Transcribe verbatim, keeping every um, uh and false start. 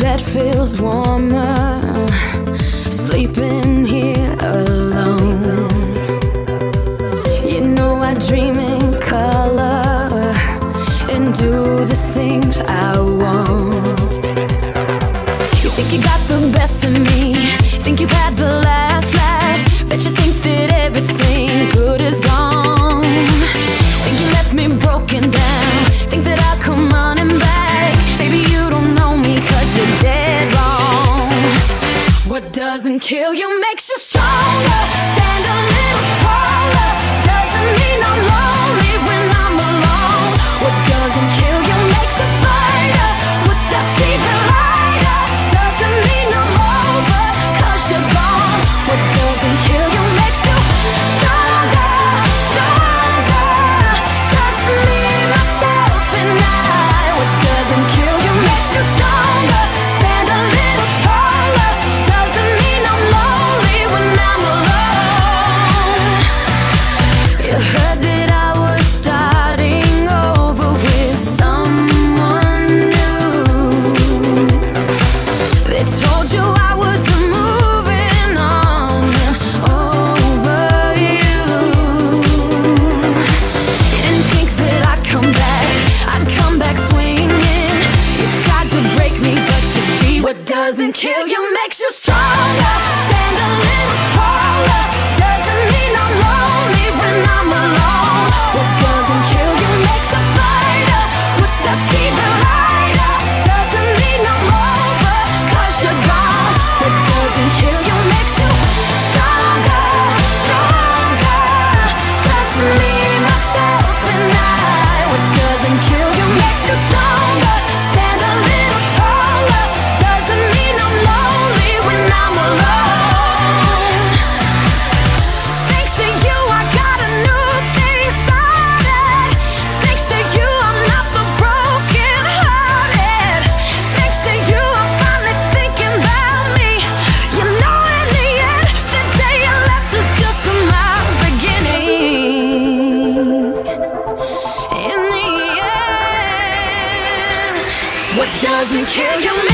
bed feels warmer, sleeping here alone. You know I dream in color and do the things I want. You think you got the best of me, think you've had the last laugh, bet you think that everything good is gone. Think you left me broken down, think that I'll come running back. Baby, you don't know me cause you're dead wrong. What doesn't kill you makes you stronger. Stand a little taller. Doesn't mean I'm lonely when I'm alone. What doesn't kill you makes a fighter. Footsteps even lighter. Doesn't mean I'm over cause you're gone. What doesn't kill you makes you stronger, stronger. Just me, myself and I. What doesn't kill you makes you stronger. Stand a little taller. Doesn't mean I'm lonely when I'm alone. You heard that I was starting over with someone new. They told you I was moving on over you. You didn't think that I'd come back, I'd come back swinging. You tried to break me, but you see what doesn't kill you makes you stronger. Stand a little taller. Doesn't mean I'm lonely when I'm alone. What doesn't kill you makes a fighter. Footsteps even lighter. Doesn't mean I'm over cause you're gone. What doesn't kill you makes you stronger, stronger. Just me, myself and I. What doesn't kill you makes you stronger. Stand a little taller. Doesn't mean I'm lonely when I'm alone. Thanks to you I got a new thing started. Thanks to you I'm not the broken hearted. Thanks to you I'm finally thinking about me. You know in the end the day you left was just my beginning. In the end, what doesn't kill you